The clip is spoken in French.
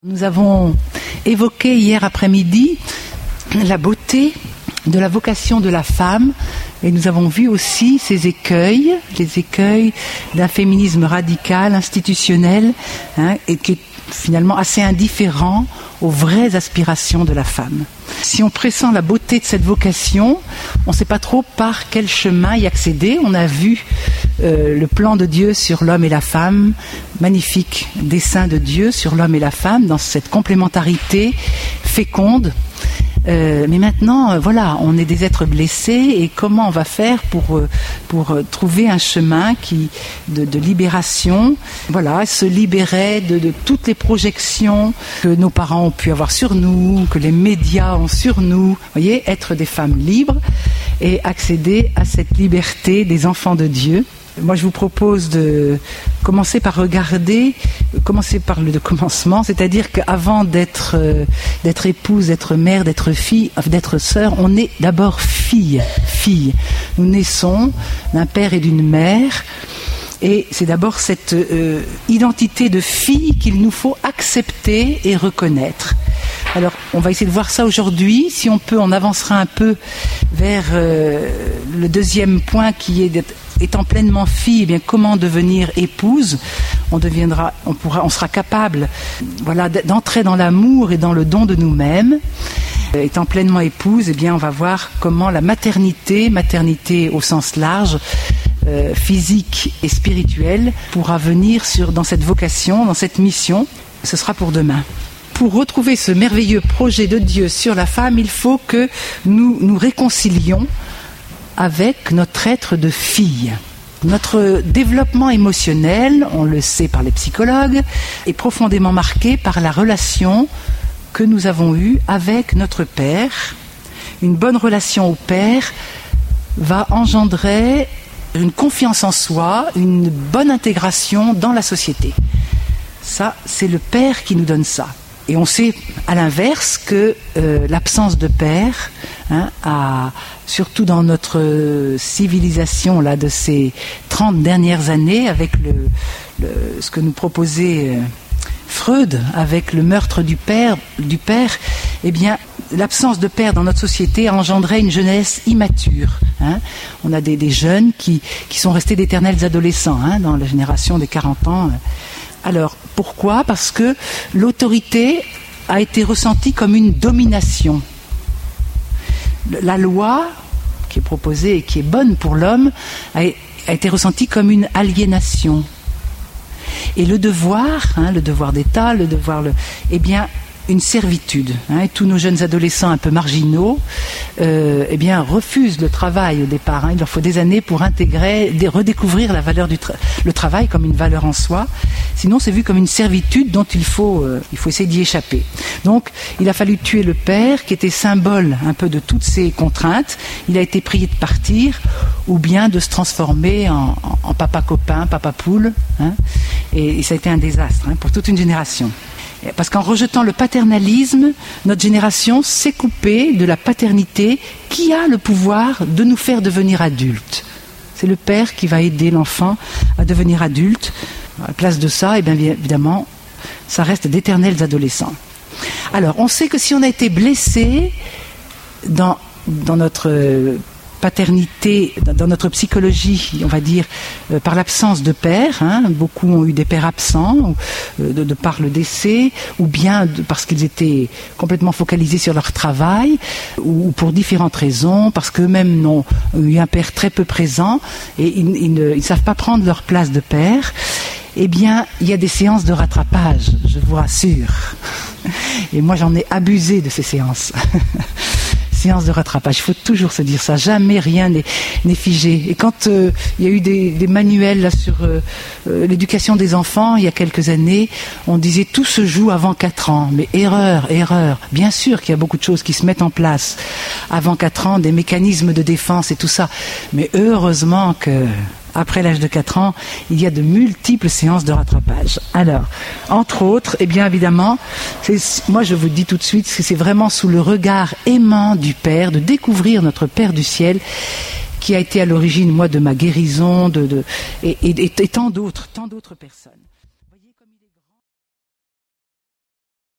Nous avons évoqué hier après-midi la beauté de la vocation de la femme et nous avons vu aussi ces écueils, les écueils d'un féminisme radical, institutionnel, et qui est finalement assez indifférent aux vraies aspirations de la femme. Si on pressent la beauté de cette vocation, on ne sait pas trop par quel chemin y accéder. On a vu le plan de Dieu sur l'homme et la femme, magnifique dessein de Dieu sur l'homme et la femme, dans cette complémentarité féconde. Mais maintenant, voilà, on est des êtres blessés et comment on va faire pour trouver un chemin de libération, voilà, se libérer de toutes les projections que nos parents ont pu avoir sur nous, que les médias ont sur nous, voyez, être des femmes libres et accéder à cette liberté des enfants de Dieu. Moi, je vous propose de commencer par commencer par le commencement, c'est-à-dire qu'avant d'être épouse, d'être mère, d'être fille, d'être sœur, on est d'abord fille. Nous naissons d'un père et d'une mère, et c'est d'abord cette identité de fille qu'il nous faut accepter et reconnaître. Alors, on va essayer de voir ça aujourd'hui. Si on peut, on avancera un peu vers le deuxième point qui est étant pleinement fille, eh bien, comment devenir épouse. On sera capable, voilà, d'entrer dans l'amour et dans le don de nous-mêmes. Étant pleinement épouse, eh bien, on va voir comment la maternité au sens large, physique et spirituelle, pourra venir dans cette vocation, dans cette mission. Ce sera pour demain. Pour retrouver ce merveilleux projet de Dieu sur la femme, il faut que nous nous réconcilions avec notre être de fille. Notre développement émotionnel, on le sait par les psychologues, est profondément marqué par la relation que nous avons eue avec notre père. Une bonne relation au père va engendrer une confiance en soi, une bonne intégration dans la société. Ça, c'est le père qui nous donne ça. Et on sait à l'inverse que l'absence de père, surtout dans notre civilisation là, de ces 30 dernières années, avec ce que nous proposait Freud, avec le meurtre du père, eh bien, l'absence de père dans notre société a engendré une jeunesse immature. On a des jeunes qui sont restés d'éternels adolescents dans la génération des 40 ans. Alors, pourquoi ? Parce que l'autorité a été ressentie comme une domination. La loi qui est proposée et qui est bonne pour l'homme a été ressentie comme une aliénation. Et le devoir d'État, eh bien, une servitude. Et tous nos jeunes adolescents un peu marginaux, eh bien, refusent le travail au départ. Il leur faut des années pour redécouvrir la valeur le travail comme une valeur en soi. Sinon, c'est vu comme une servitude dont il faut essayer d'y échapper. Donc, il a fallu tuer le père, qui était symbole un peu de toutes ces contraintes. Il a été prié de partir, ou bien de se transformer en papa copain, papa poule. Et ça a été un désastre pour toute une génération. Parce qu'en rejetant le paternalisme, notre génération s'est coupée de la paternité qui a le pouvoir de nous faire devenir adultes. C'est le père qui va aider l'enfant à devenir adulte. À la place de ça, eh bien évidemment, ça reste d'éternels adolescents. Alors, on sait que si on a été blessé dans notre paternité, dans notre psychologie, on va dire, par l'absence de père. Beaucoup ont eu des pères absents, de par le décès, ou bien parce qu'ils étaient complètement focalisés sur leur travail, ou pour différentes raisons, parce qu'eux-mêmes ont eu un père très peu présent, et ils ne savent pas prendre leur place de père. Eh bien, il y a des séances de rattrapage, je vous rassure. Et moi, j'en ai abusé de ces séances. Séance de rattrapage, il faut toujours se dire ça, jamais rien n'est figé. Et quand il y a eu des manuels là, sur l'éducation des enfants, il y a quelques années, on disait tout se joue avant 4 ans. Mais erreur. Bien sûr qu'il y a beaucoup de choses qui se mettent en place avant 4 ans, des mécanismes de défense et tout ça. Mais heureusement que après l'âge de 4 ans, il y a de multiples séances de rattrapage. Alors, entre autres, eh bien évidemment, moi je vous dis tout de suite que c'est vraiment sous le regard aimant du Père, de découvrir notre Père du ciel, qui a été à l'origine, moi, de ma guérison, et tant d'autres personnes.